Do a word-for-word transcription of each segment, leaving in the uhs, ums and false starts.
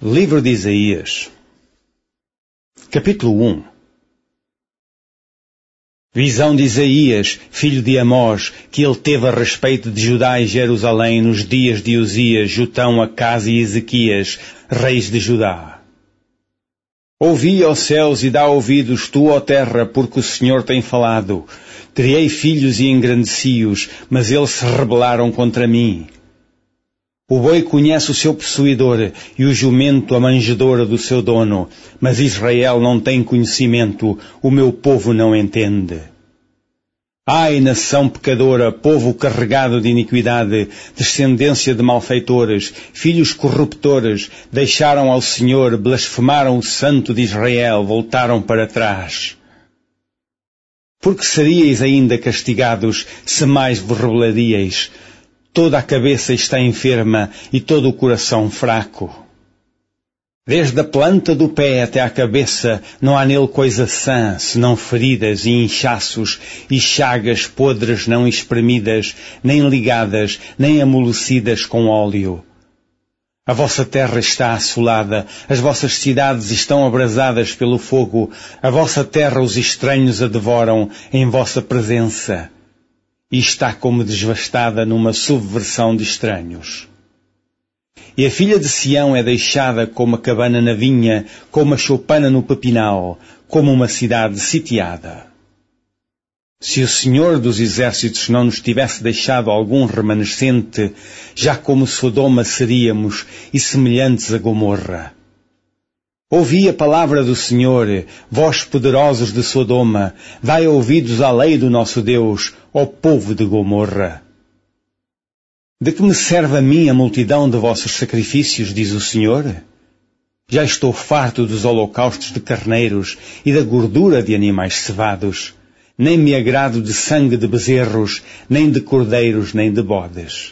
Livro de Isaías, capítulo um. Visão de Isaías, filho de Amós, que ele teve a respeito de Judá e Jerusalém nos dias de Uzias, Jotão, Acás e Ezequias, reis de Judá. Ouvi, ó céus, e dá ouvidos tu, ó terra, porque o Senhor tem falado. Criei filhos e engrandeci-os, mas eles se rebelaram contra mim. O boi conhece o seu possuidor e o jumento a manjedoura do seu dono, mas Israel não tem conhecimento, o meu povo não entende. Ai, nação pecadora, povo carregado de iniquidade, descendência de malfeitores, filhos corruptores, deixaram ao Senhor, blasfemaram o Santo de Israel, voltaram para trás. Porque seríeis ainda castigados, se mais vos rebelaríeis? Toda a cabeça está enferma e todo o coração fraco. Desde a planta do pé até à cabeça não há nele coisa sã, senão feridas e inchaços e chagas podres não espremidas, nem ligadas, nem amolecidas com óleo. A vossa terra está assolada, as vossas cidades estão abrasadas pelo fogo, a vossa terra os estranhos a devoram em vossa presença. E está como devastada numa subversão de estranhos. E a filha de Sião é deixada como a cabana na vinha, como a choupana no pepinal, como uma cidade sitiada. Se o Senhor dos Exércitos não nos tivesse deixado algum remanescente, já como Sodoma seríamos e semelhantes a Gomorra. Ouvi a palavra do Senhor, vós poderosos de Sodoma, dai ouvidos à lei do nosso Deus, ó povo de Gomorra. De que me serve a mim a multidão de vossos sacrifícios, diz o Senhor? Já estou farto dos holocaustos de carneiros e da gordura de animais cevados. Nem me agrado de sangue de bezerros, nem de cordeiros, nem de bodes.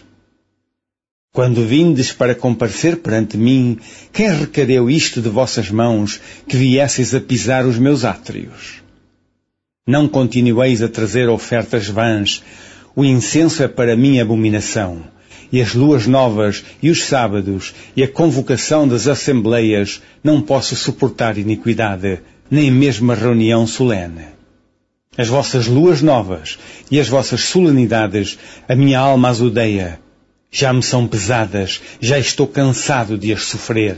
Quando vindes para comparecer perante mim, quem requereu isto de vossas mãos, que viesseis a pisar os meus átrios? Não continueis a trazer ofertas vãs, o incenso é para mim abominação, e as luas novas, e os sábados, e a convocação das assembleias, não posso suportar iniquidade, nem mesmo a reunião solene. As vossas luas novas, e as vossas solenidades, a minha alma as odeia. Já me são pesadas, já estou cansado de as sofrer.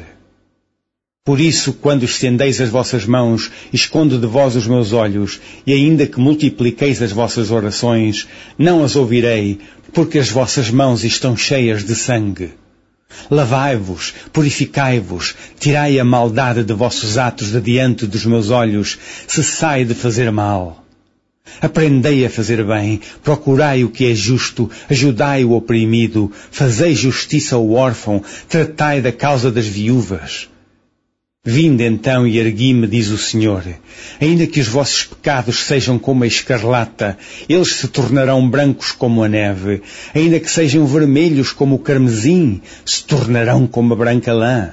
Por isso, quando estendeis as vossas mãos, escondo de vós os meus olhos, e ainda que multipliqueis as vossas orações, não as ouvirei, porque as vossas mãos estão cheias de sangue. Lavai-vos, purificai-vos, tirai a maldade de vossos atos de diante dos meus olhos, cessai de fazer mal. Aprendei a fazer bem, procurai o que é justo, ajudai o oprimido, fazei justiça ao órfão, tratai da causa das viúvas. Vinde então e ergui-me, diz o Senhor. Ainda que os vossos pecados sejam como a escarlata, eles se tornarão brancos como a neve. Ainda que sejam vermelhos como o carmesim, se tornarão como a branca lã.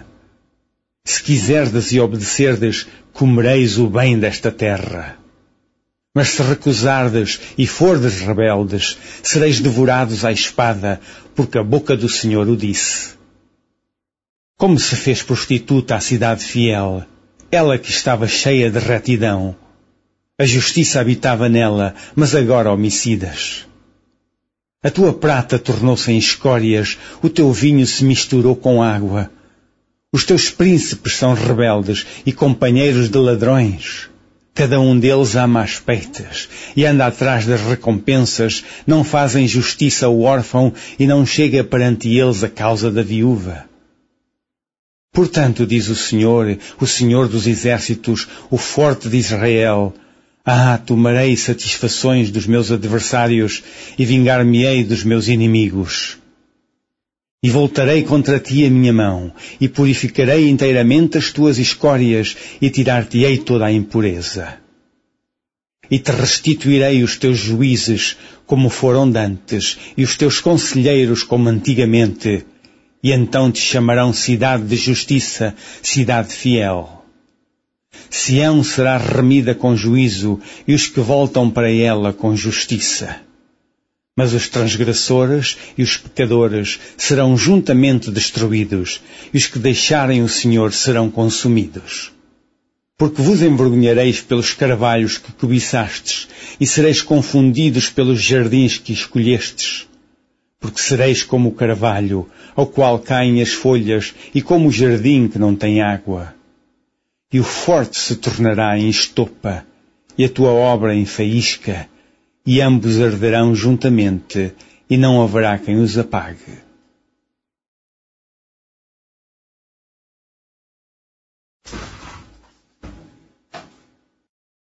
Se quiserdes e obedecerdes, comereis o bem desta terra. Mas se recusardes e fordes rebeldes, sereis devorados à espada, porque a boca do Senhor o disse. Como se fez prostituta a cidade fiel, ela que estava cheia de retidão. A justiça habitava nela, mas agora homicidas. A tua prata tornou-se em escórias, o teu vinho se misturou com água. Os teus príncipes são rebeldes e companheiros de ladrões. Cada um deles ama as peitas e anda atrás das recompensas, não fazem justiça ao órfão e não chega perante eles a causa da viúva. Portanto, diz o Senhor, o Senhor dos Exércitos, o forte de Israel, ah, tomarei satisfações dos meus adversários e vingar-me-ei dos meus inimigos. E voltarei contra ti a minha mão, e purificarei inteiramente as tuas escórias, e tirar-te-ei toda a impureza. E te restituirei os teus juízes, como foram dantes, e os teus conselheiros, como antigamente, e então te chamarão cidade de justiça, cidade fiel. Sião será remida com juízo, e os que voltam para ela com justiça. Mas os transgressores e os pecadores serão juntamente destruídos, e os que deixarem o Senhor serão consumidos. Porque vos envergonhareis pelos carvalhos que cobiçastes, e sereis confundidos pelos jardins que escolhestes. Porque sereis como o carvalho, ao qual caem as folhas, e como o jardim que não tem água. E o forte se tornará em estopa, e a tua obra em faísca, e ambos arderão juntamente, e não haverá quem os apague.